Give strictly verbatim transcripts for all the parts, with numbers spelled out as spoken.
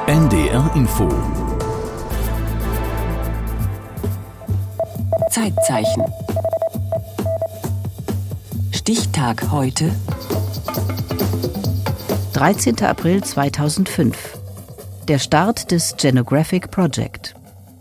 N D R Info. Zeitzeichen. Stichtag heute. dreizehnter April zweitausendfünf. Der Start des Genographic Project.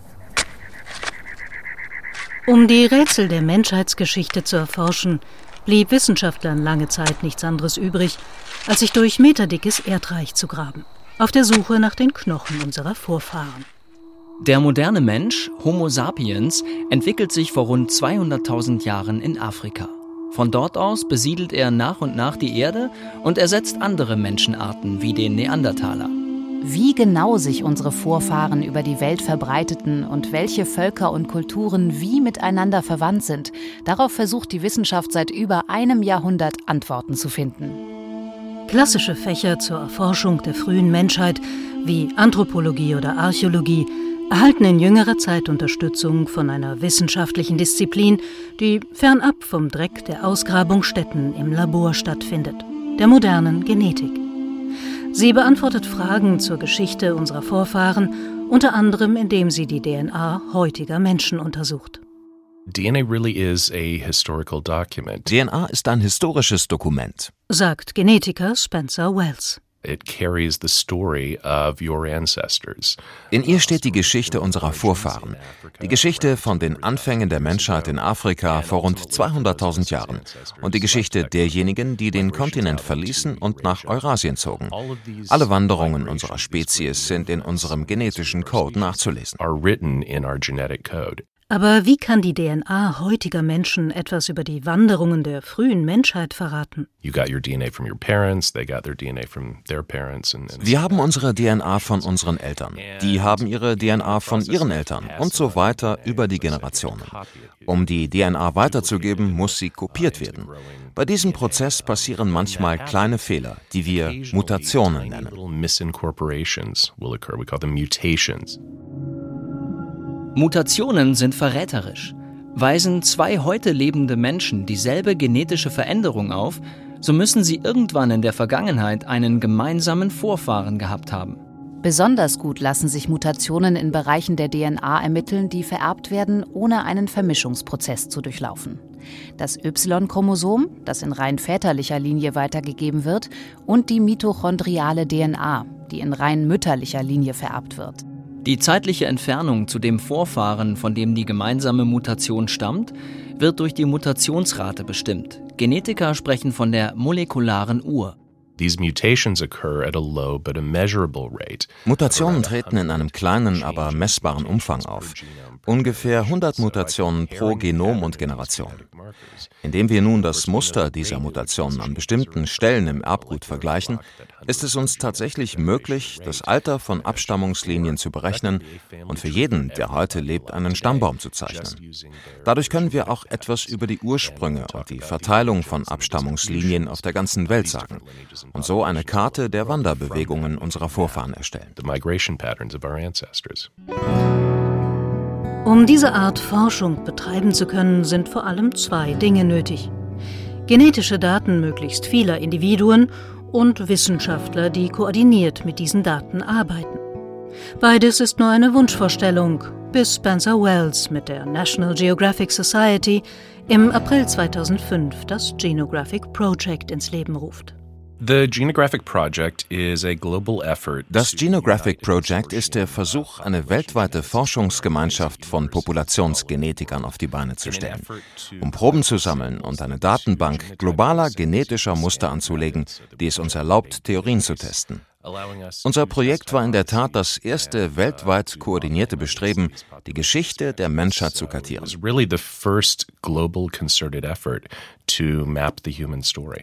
Um die Rätsel der Menschheitsgeschichte zu erforschen, blieb Wissenschaftlern lange Zeit nichts anderes übrig, als sich durch meterdickes Erdreich zu graben, auf der Suche nach den Knochen unserer Vorfahren. Der moderne Mensch, Homo sapiens, entwickelt sich vor rund zweihunderttausend Jahren in Afrika. Von dort aus besiedelt er nach und nach die Erde und ersetzt andere Menschenarten wie den Neandertaler. Wie genau sich unsere Vorfahren über die Welt verbreiteten und welche Völker und Kulturen wie miteinander verwandt sind, darauf versucht die Wissenschaft seit über einem Jahrhundert Antworten zu finden. Klassische Fächer zur Erforschung der frühen Menschheit wie Anthropologie oder Archäologie erhalten in jüngerer Zeit Unterstützung von einer wissenschaftlichen Disziplin, die fernab vom Dreck der Ausgrabungsstätten im Labor stattfindet, der modernen Genetik. Sie beantwortet Fragen zur Geschichte unserer Vorfahren, unter anderem indem sie die D N A heutiger Menschen untersucht. D N A really is a historical document. D N A ist ein historisches Dokument, sagt Genetiker Spencer Wells. It carries the story of your ancestors. In ihr steht die Geschichte unserer Vorfahren, die Geschichte von den Anfängen der Menschheit in Afrika vor rund zweihunderttausend Jahren und die Geschichte derjenigen, die den Kontinent verließen und nach Eurasien zogen. Alle Wanderungen unserer Spezies sind in unserem genetischen Code nachzulesen. Are written in our genetic code. Aber wie kann die D N A heutiger Menschen etwas über die Wanderungen der frühen Menschheit verraten? You got your D N A from your parents, they got their D N A from their parents. And, and Wir haben unsere D N A von unseren Eltern, die haben ihre D N A von ihren Eltern und so weiter über die Generationen. Um die D N A weiterzugeben, muss sie kopiert werden. Bei diesem Prozess passieren manchmal kleine Fehler, die wir Mutationen nennen. Mutationen sind verräterisch. Weisen zwei heute lebende Menschen dieselbe genetische Veränderung auf, so müssen sie irgendwann in der Vergangenheit einen gemeinsamen Vorfahren gehabt haben. Besonders gut lassen sich Mutationen in Bereichen der D N A ermitteln, die vererbt werden, ohne einen Vermischungsprozess zu durchlaufen. Das Y-Chromosom, das in rein väterlicher Linie weitergegeben wird, und die mitochondriale D N A, die in rein mütterlicher Linie vererbt wird. Die zeitliche Entfernung zu dem Vorfahren, von dem die gemeinsame Mutation stammt, wird durch die Mutationsrate bestimmt. Genetiker sprechen von der molekularen Uhr. These mutations occur at a low but a measurable rate. Mutationen treten in einem kleinen, aber messbaren Umfang auf. Ungefähr hundert Mutationen pro Genom und Generation. Indem wir nun das Muster dieser Mutationen an bestimmten Stellen im Erbgut vergleichen, ist es uns tatsächlich möglich, das Alter von Abstammungslinien zu berechnen und für jeden, der heute lebt, einen Stammbaum zu zeichnen. Dadurch können wir auch etwas über die Ursprünge und die Verteilung von Abstammungslinien auf der ganzen Welt sagen und so eine Karte der Wanderbewegungen unserer Vorfahren erstellen. Um diese Art Forschung betreiben zu können, sind vor allem zwei Dinge nötig. Genetische Daten möglichst vieler Individuen und Wissenschaftler, die koordiniert mit diesen Daten arbeiten. Beides ist nur eine Wunschvorstellung, bis Spencer Wells mit der National Geographic Society im April zweitausendfünf das Genographic Project ins Leben ruft. The Genographic Project is a global effort. Das Genographic Project ist der Versuch, eine weltweite Forschungsgemeinschaft von Populationsgenetikern auf die Beine zu stellen, um Proben zu sammeln und eine Datenbank globaler genetischer Muster anzulegen, die es uns erlaubt, Theorien zu testen. Unser Projekt war in der Tat das erste weltweit koordinierte Bestreben, die Geschichte der Menschheit zu kartieren. It was really the first global concerted effort to map the human story.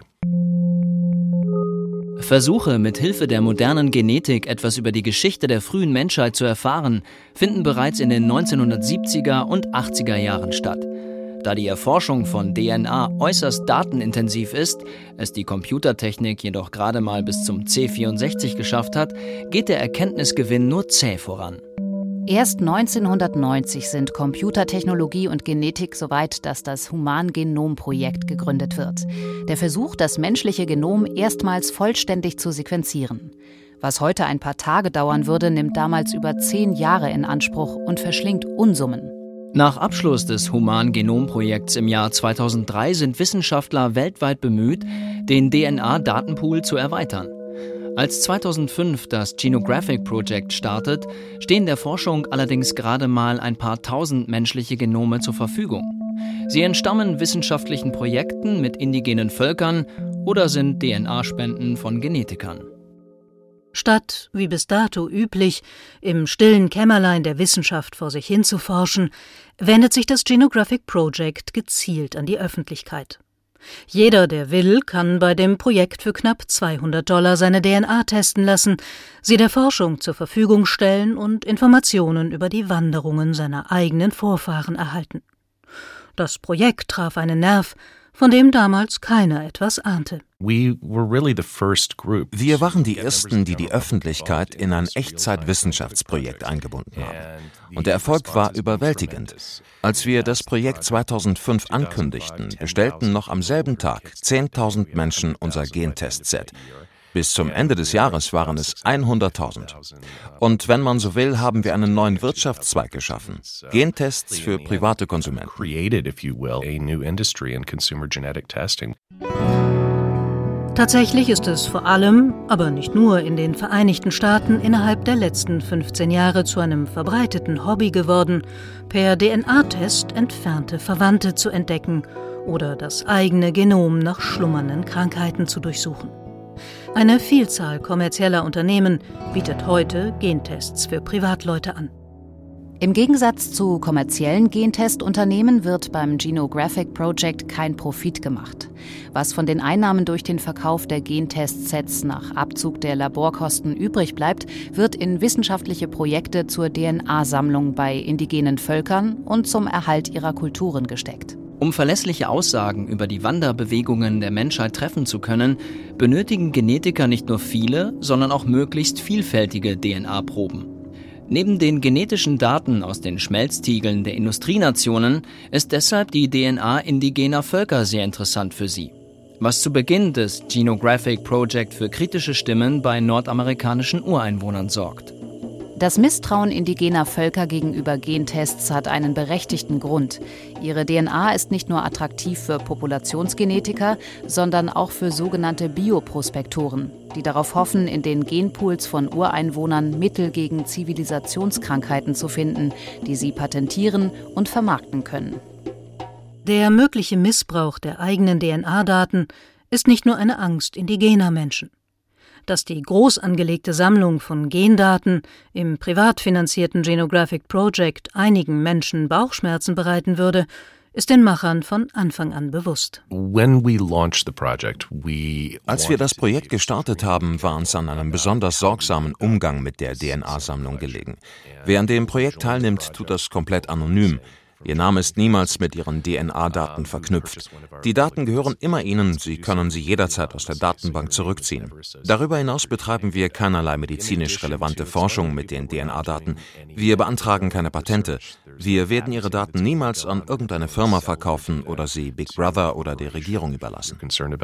Versuche, mit Hilfe der modernen Genetik etwas über die Geschichte der frühen Menschheit zu erfahren, finden bereits in den neunzehnhundertsiebziger und achtziger Jahren statt. Da die Erforschung von D N A äußerst datenintensiv ist, es die Computertechnik jedoch gerade mal bis zum C vierundsechzig geschafft hat, geht der Erkenntnisgewinn nur zäh voran. Erst neunzehnhundertneunzig sind Computertechnologie und Genetik so weit, dass das Humangenom-Projekt gegründet wird. Der Versuch, das menschliche Genom erstmals vollständig zu sequenzieren. Was heute ein paar Tage dauern würde, nimmt damals über zehn Jahre in Anspruch und verschlingt Unsummen. Nach Abschluss des Human-Genom-Projekts im Jahr zweitausenddrei sind Wissenschaftler weltweit bemüht, den D N A-Datenpool zu erweitern. Als zweitausendfünf das Genographic Project startet, stehen der Forschung allerdings gerade mal ein paar tausend menschliche Genome zur Verfügung. Sie entstammen wissenschaftlichen Projekten mit indigenen Völkern oder sind D N A-Spenden von Genetikern. Statt, wie bis dato üblich, im stillen Kämmerlein der Wissenschaft vor sich hin zu forschen, wendet sich das Genographic Project gezielt an die Öffentlichkeit. Jeder, der will, kann bei dem Projekt für knapp zweihundert Dollar seine D N A testen lassen, sie der Forschung zur Verfügung stellen und Informationen über die Wanderungen seiner eigenen Vorfahren erhalten. Das Projekt traf einen Nerv, von dem damals keiner etwas ahnte. Wir waren die Ersten, die die Öffentlichkeit in ein Echtzeit-Wissenschaftsprojekt eingebunden haben. Und der Erfolg war überwältigend. Als wir das Projekt zweitausendfünf ankündigten, bestellten noch am selben Tag zehntausend Menschen unser Gentest-Set. Bis zum Ende des Jahres waren es hunderttausend. Und wenn man so will, haben wir einen neuen Wirtschaftszweig geschaffen. Gentests für private Konsumenten. Tatsächlich ist es vor allem, aber nicht nur in den Vereinigten Staaten innerhalb der letzten fünfzehn Jahre zu einem verbreiteten Hobby geworden, per D N A-Test entfernte Verwandte zu entdecken oder das eigene Genom nach schlummernden Krankheiten zu durchsuchen. Eine Vielzahl kommerzieller Unternehmen bietet heute Gentests für Privatleute an. Im Gegensatz zu kommerziellen Gentestunternehmen wird beim Genographic Project kein Profit gemacht. Was von den Einnahmen durch den Verkauf der Gentestsets nach Abzug der Laborkosten übrig bleibt, wird in wissenschaftliche Projekte zur D N A-Sammlung bei indigenen Völkern und zum Erhalt ihrer Kulturen gesteckt. Um verlässliche Aussagen über die Wanderbewegungen der Menschheit treffen zu können, benötigen Genetiker nicht nur viele, sondern auch möglichst vielfältige D N A-Proben. Neben den genetischen Daten aus den Schmelztiegeln der Industrienationen ist deshalb die D N A indigener Völker sehr interessant für sie, was zu Beginn des Genographic Project für kritische Stimmen bei nordamerikanischen Ureinwohnern sorgt. Das Misstrauen indigener Völker gegenüber Gentests hat einen berechtigten Grund. Ihre D N A ist nicht nur attraktiv für Populationsgenetiker, sondern auch für sogenannte Bioprospektoren, die darauf hoffen, in den Genpools von Ureinwohnern Mittel gegen Zivilisationskrankheiten zu finden, die sie patentieren und vermarkten können. Der mögliche Missbrauch der eigenen D N A-Daten ist nicht nur eine Angst indigener Menschen. Dass die groß angelegte Sammlung von Gendaten im privat finanzierten Genographic Project einigen Menschen Bauchschmerzen bereiten würde, ist den Machern von Anfang an bewusst. Als wir das Projekt gestartet haben, war uns an einem besonders sorgsamen Umgang mit der D N A-Sammlung gelegen. Wer an dem Projekt teilnimmt, tut das komplett anonym. Ihr Name ist niemals mit Ihren D N A-Daten verknüpft. Die Daten gehören immer Ihnen, Sie können sie jederzeit aus der Datenbank zurückziehen. Darüber hinaus betreiben wir keinerlei medizinisch relevante Forschung mit den D N A-Daten. Wir beantragen keine Patente. Wir werden Ihre Daten niemals an irgendeine Firma verkaufen oder sie Big Brother oder der Regierung überlassen.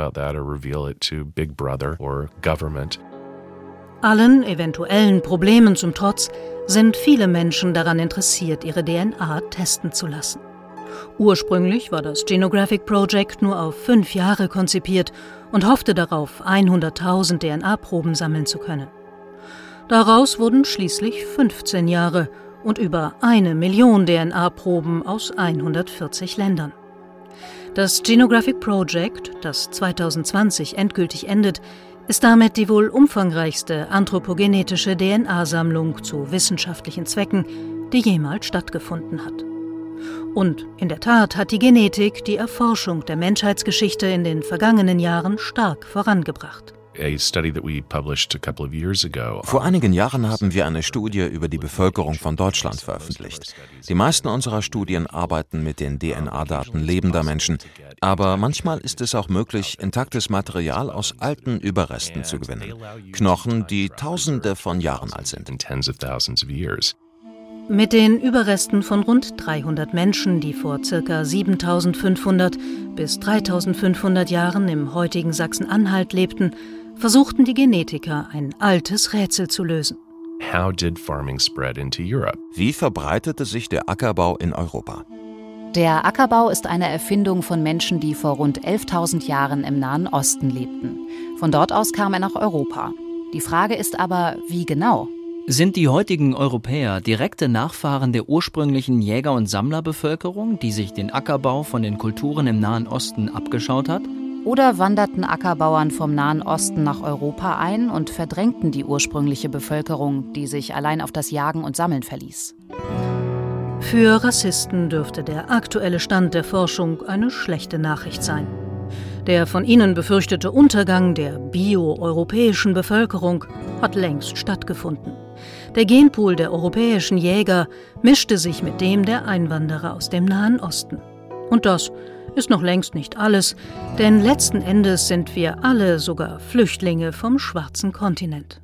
Allen eventuellen Problemen zum Trotz sind viele Menschen daran interessiert, ihre D N A testen zu lassen. Ursprünglich war das Genographic Project nur auf fünf Jahre konzipiert und hoffte darauf, hunderttausend D N A-Proben sammeln zu können. Daraus wurden schließlich fünfzehn Jahre und über eine Million D N A-Proben aus hundertvierzig Ländern. Das Genographic Project, das zweitausendzwanzig endgültig endet, ist damit die wohl umfangreichste anthropogenetische D N A-Sammlung zu wissenschaftlichen Zwecken, die jemals stattgefunden hat. Und in der Tat hat die Genetik die Erforschung der Menschheitsgeschichte in den vergangenen Jahren stark vorangebracht. Vor einigen Jahren haben wir eine Studie über die Bevölkerung von Deutschland veröffentlicht. Die meisten unserer Studien arbeiten mit den D N A-Daten lebender Menschen, aber manchmal ist es auch möglich, intaktes Material aus alten Überresten zu gewinnen. Knochen, die Tausende von Jahren alt sind. Mit den Überresten von rund dreihundert Menschen, die vor ca. siebentausendfünfhundert bis dreitausendfünfhundert Jahren im heutigen Sachsen-Anhalt lebten, versuchten die Genetiker, ein altes Rätsel zu lösen. How did farming spread into Europe? Wie verbreitete sich der Ackerbau in Europa? Der Ackerbau ist eine Erfindung von Menschen, die vor rund elftausend Jahren im Nahen Osten lebten. Von dort aus kam er nach Europa. Die Frage ist aber, wie genau? Sind die heutigen Europäer direkte Nachfahren der ursprünglichen Jäger- und Sammlerbevölkerung, die sich den Ackerbau von den Kulturen im Nahen Osten abgeschaut hat? Oder wanderten Ackerbauern vom Nahen Osten nach Europa ein und verdrängten die ursprüngliche Bevölkerung, die sich allein auf das Jagen und Sammeln verließ? Für Rassisten dürfte der aktuelle Stand der Forschung eine schlechte Nachricht sein. Der von ihnen befürchtete Untergang der bio-europäischen Bevölkerung hat längst stattgefunden. Der Genpool der europäischen Jäger mischte sich mit dem der Einwanderer aus dem Nahen Osten. Und das ist noch längst nicht alles, denn letzten Endes sind wir alle sogar Flüchtlinge vom schwarzen Kontinent.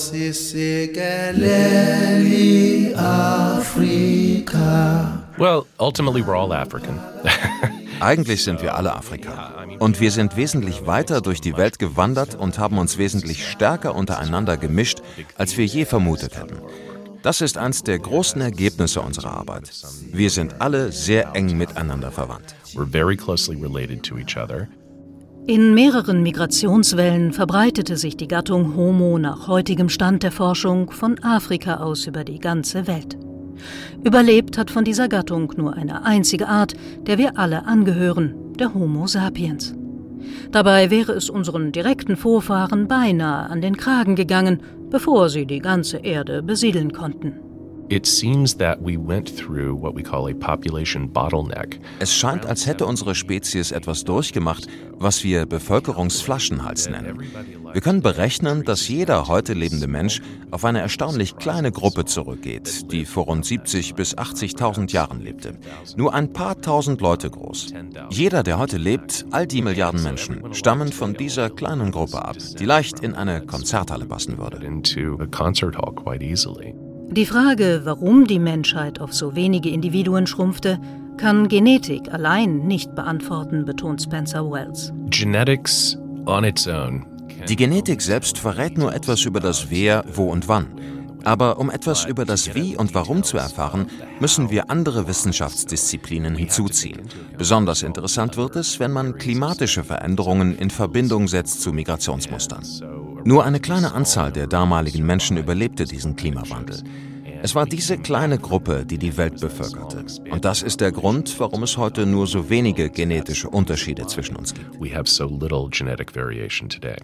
Well, ultimately we're all African. Eigentlich sind wir alle Afrikaner. Und wir sind wesentlich weiter durch die Welt gewandert und haben uns wesentlich stärker untereinander gemischt, als wir je vermutet hätten. Das ist eines der großen Ergebnisse unserer Arbeit. Wir sind alle sehr eng miteinander verwandt. We're very closely related to each other. In mehreren Migrationswellen verbreitete sich die Gattung Homo nach heutigem Stand der Forschung von Afrika aus über die ganze Welt. Überlebt hat von dieser Gattung nur eine einzige Art, der wir alle angehören, der Homo sapiens. Dabei wäre es unseren direkten Vorfahren beinahe an den Kragen gegangen, bevor sie die ganze Erde besiedeln konnten. It seems that we went through what we call a population bottleneck. Es scheint, als hätte unsere Spezies etwas durchgemacht, was wir Bevölkerungsflaschenhals nennen. Wir können berechnen, dass jeder heute lebende Mensch auf eine erstaunlich kleine Gruppe zurückgeht, die vor rund siebzig bis achtzigtausend Jahren lebte. Nur ein paar tausend Leute groß. Jeder, der heute lebt, all die Milliarden Menschen, stammen von dieser kleinen Gruppe ab, die leicht in eine Konzerthalle passen würde. Into a concert hall quite easily. Die Frage, warum die Menschheit auf so wenige Individuen schrumpfte, kann Genetik allein nicht beantworten, betont Spencer Wells. Genetics on its own. Die Genetik selbst verrät nur etwas über das Wer, Wo und Wann. Aber um etwas über das Wie und Warum zu erfahren, müssen wir andere Wissenschaftsdisziplinen hinzuziehen. Besonders interessant wird es, wenn man klimatische Veränderungen in Verbindung setzt zu Migrationsmustern. Nur eine kleine Anzahl der damaligen Menschen überlebte diesen Klimawandel. Es war diese kleine Gruppe, die die Welt bevölkerte. Und das ist der Grund, warum es heute nur so wenige genetische Unterschiede zwischen uns gibt. We have so little genetic variation today.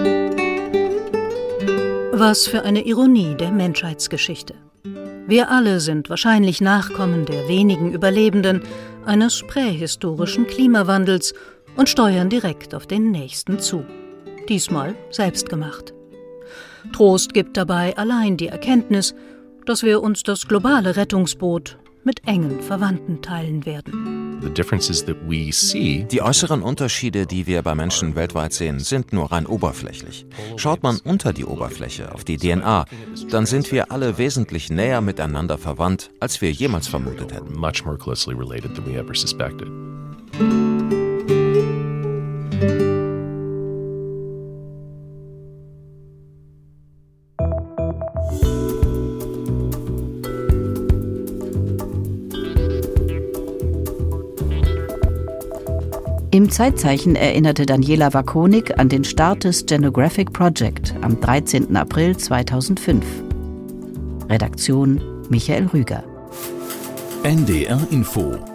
Was für eine Ironie der Menschheitsgeschichte. Wir alle sind wahrscheinlich Nachkommen der wenigen Überlebenden eines prähistorischen Klimawandels und steuern direkt auf den nächsten zu. Diesmal selbstgemacht. Trost gibt dabei allein die Erkenntnis, dass wir uns das globale Rettungsboot mit engen Verwandten teilen werden. The differences that we see. Die äußeren Unterschiede, die wir bei Menschen weltweit sehen, sind nur rein oberflächlich. Schaut man unter die Oberfläche, auf die D N A, dann sind wir alle wesentlich näher miteinander verwandt, als wir jemals vermutet hätten. Much more closely related than we ever suspected. Im Zeitzeichen erinnerte Daniela Wakonik an den Start des Genographic Project am dreizehnten April zweitausendfünf. Redaktion Michael Rüger. N D R Info